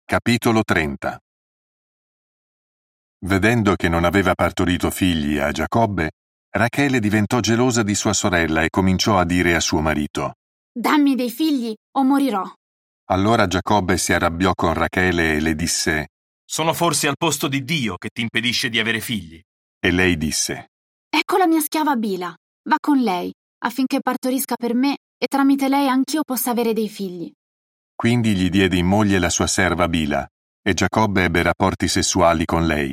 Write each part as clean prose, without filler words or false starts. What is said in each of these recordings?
Capitolo 30. Vedendo che non aveva partorito figli a Giacobbe, Rachele diventò gelosa di sua sorella e cominciò a dire a suo marito: «Dammi dei figli o morirò». Allora Giacobbe si arrabbiò con Rachele e le disse: «Sono forse al posto di Dio che ti impedisce di avere figli?» E lei disse: «Ecco la mia schiava Bila, va con lei, affinché partorisca per me e tramite lei anch'io possa avere dei figli». Quindi gli diede in moglie la sua serva Bila, e Giacobbe ebbe rapporti sessuali con lei.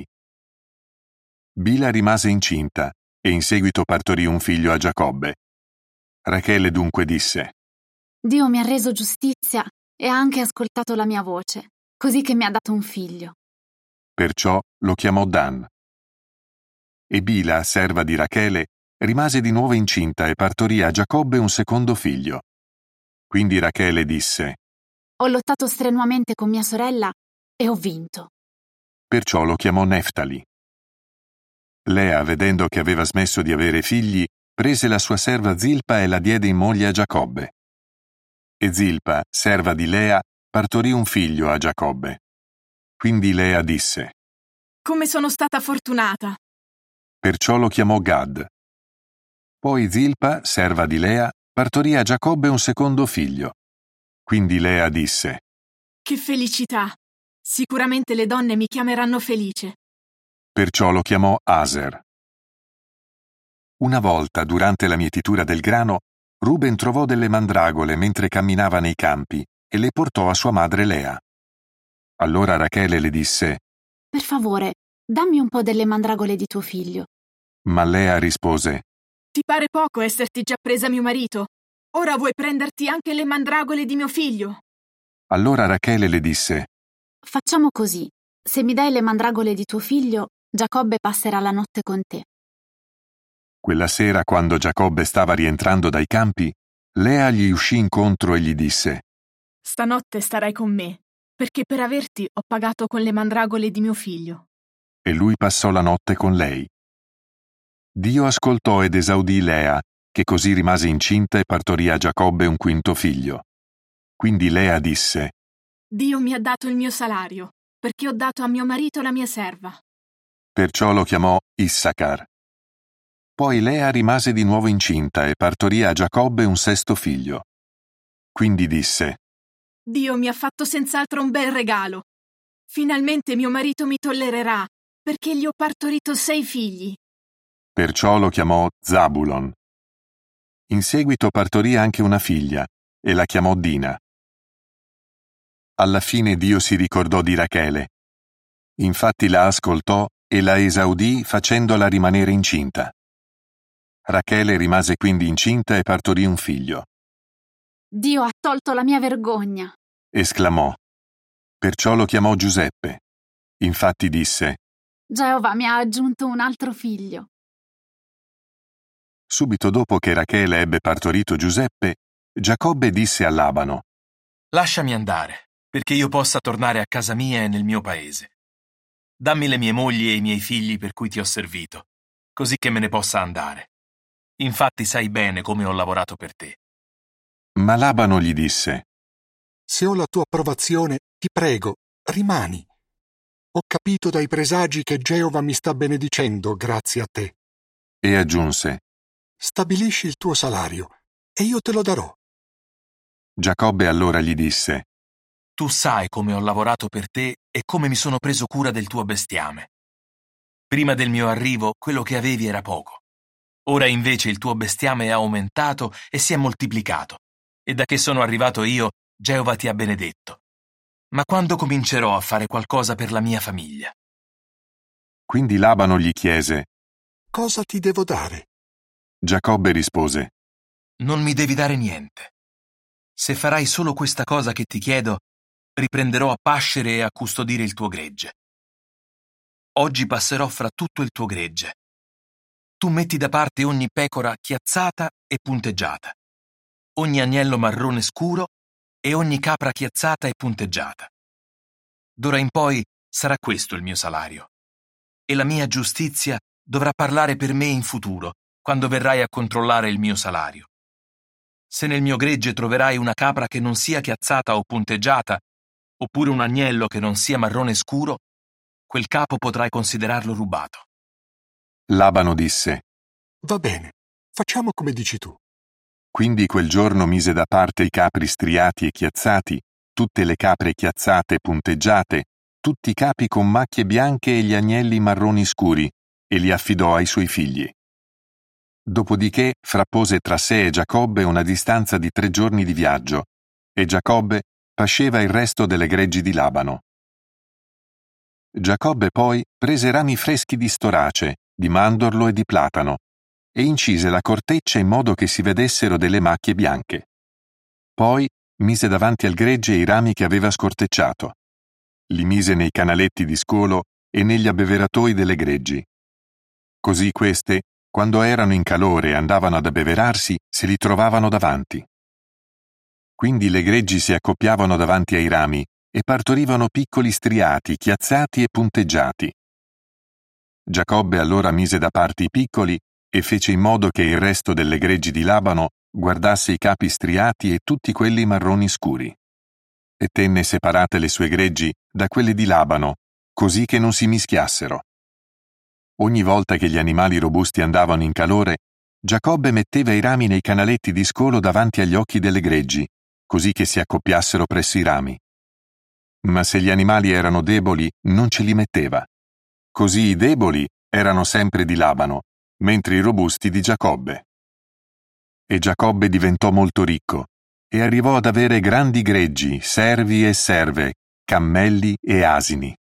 Bila rimase incinta, e in seguito partorì un figlio a Giacobbe. Rachele dunque disse: «Dio mi ha reso giustizia e ha anche ascoltato la mia voce, così che mi ha dato un figlio». Perciò lo chiamò Dan. E Bila, serva di Rachele, rimase di nuovo incinta e partorì a Giacobbe un secondo figlio. Quindi Rachele disse: «Ho lottato strenuamente con mia sorella e ho vinto». Perciò lo chiamò Neftali. Lea, vedendo che aveva smesso di avere figli, prese la sua serva Zilpa e la diede in moglie a Giacobbe. E Zilpa, serva di Lea, partorì un figlio a Giacobbe. Quindi Lea disse: «Come sono stata fortunata!» Perciò lo chiamò Gad. Poi Zilpa, serva di Lea, partorì a Giacobbe un secondo figlio. Quindi Lea disse: «Che felicità! Sicuramente le donne mi chiameranno felice». Perciò lo chiamò Aser. Una volta, durante la mietitura del grano, Ruben trovò delle mandragole mentre camminava nei campi e le portò a sua madre Lea. Allora Rachele le disse: «Per favore, dammi un po' delle mandragole di tuo figlio». Ma Lea rispose: «Ti pare poco esserti già presa mio marito? Ora vuoi prenderti anche le mandragole di mio figlio?» Allora Rachele le disse: «Facciamo così, se mi dai le mandragole di tuo figlio, Giacobbe passerà la notte con te». Quella sera, quando Giacobbe stava rientrando dai campi, Lea gli uscì incontro e gli disse: «Stanotte starai con me, perché per averti ho pagato con le mandragole di mio figlio». E lui passò la notte con lei. Dio ascoltò ed esaudì Lea, che così rimase incinta e partorì a Giacobbe un quinto figlio. Quindi Lea disse: «Dio mi ha dato il mio salario, perché ho dato a mio marito la mia serva». Perciò lo chiamò Issacar. Poi Lea rimase di nuovo incinta e partorì a Giacobbe un sesto figlio. Quindi disse: «Dio mi ha fatto senz'altro un bel regalo. Finalmente mio marito mi tollererà, perché gli ho partorito 6 figli». Perciò lo chiamò Zabulon. In seguito partorì anche una figlia e la chiamò Dina. Alla fine Dio si ricordò di Rachele. Infatti la ascoltò e la esaudì facendola rimanere incinta. Rachele rimase quindi incinta e partorì un figlio. «Dio ha tolto la mia vergogna». Esclamò. Perciò lo chiamò Giuseppe. Infatti disse: «Geova mi ha aggiunto un altro figlio». Subito dopo che Rachele ebbe partorito Giuseppe, Giacobbe disse a Labano: «Lasciami andare, perché io possa tornare a casa mia e nel mio paese. Dammi le mie mogli e i miei figli per cui ti ho servito, così che me ne possa andare. Infatti sai bene come ho lavorato per te». Ma Labano gli disse: «Se ho la tua approvazione, ti prego, rimani. Ho capito dai presagi che Geova mi sta benedicendo grazie a te». E aggiunse: «Stabilisci il tuo salario, e io te lo darò». Giacobbe allora gli disse: Tu sai come ho lavorato per te e come mi sono preso cura del tuo bestiame. Prima del mio arrivo, quello che avevi era poco. Ora invece il tuo bestiame è aumentato e si è moltiplicato. E da che sono arrivato io, Geova ti ha benedetto. Ma quando comincerò a fare qualcosa per la mia famiglia?» Quindi Labano gli chiese. «Cosa ti devo dare?» Giacobbe rispose: «Non mi devi dare niente. Se farai solo questa cosa che ti chiedo, riprenderò a pascere e a custodire il tuo gregge. Oggi passerò fra tutto il tuo gregge. Tu metti da parte ogni pecora chiazzata e punteggiata, ogni agnello marrone scuro e ogni capra chiazzata e punteggiata. D'ora in poi sarà questo il mio salario. E la mia giustizia dovrà parlare per me in futuro, quando verrai a controllare il mio salario. Se nel mio gregge troverai una capra che non sia chiazzata o punteggiata, oppure un agnello che non sia marrone scuro, quel capo potrai considerarlo rubato. Labano disse: Va bene, facciamo come dici tu. Quindi quel giorno mise da parte i capri striati e chiazzati, tutte le capre chiazzate e punteggiate, tutti i capi con macchie bianche e gli agnelli marroni scuri, e li affidò ai suoi figli. Dopodiché frappose tra sé e Giacobbe una distanza di 3 giorni di viaggio, e Giacobbe pasceva il resto delle greggi di Labano. Giacobbe poi prese rami freschi di storace, di mandorlo e di platano, e incise la corteccia in modo che si vedessero delle macchie bianche. Poi mise davanti al gregge i rami che aveva scortecciato. Li mise nei canaletti di scolo e negli abbeveratoi delle greggi. Così queste, quando erano in calore e andavano ad abbeverarsi, se li trovavano davanti. Quindi le greggi si accoppiavano davanti ai rami e partorivano piccoli striati, chiazzati e punteggiati. Giacobbe allora mise da parte i piccoli e fece in modo che il resto delle greggi di Labano guardasse i capi striati e tutti quelli marroni scuri. E tenne separate le sue greggi da quelle di Labano, così che non si mischiassero. Ogni volta che gli animali robusti andavano in calore, Giacobbe metteva i rami nei canaletti di scolo davanti agli occhi delle greggi, così che si accoppiassero presso i rami. Ma se gli animali erano deboli, non ce li metteva. Così i deboli erano sempre di Labano, mentre i robusti di Giacobbe. E Giacobbe diventò molto ricco, e arrivò ad avere grandi greggi, servi e serve, cammelli e asini.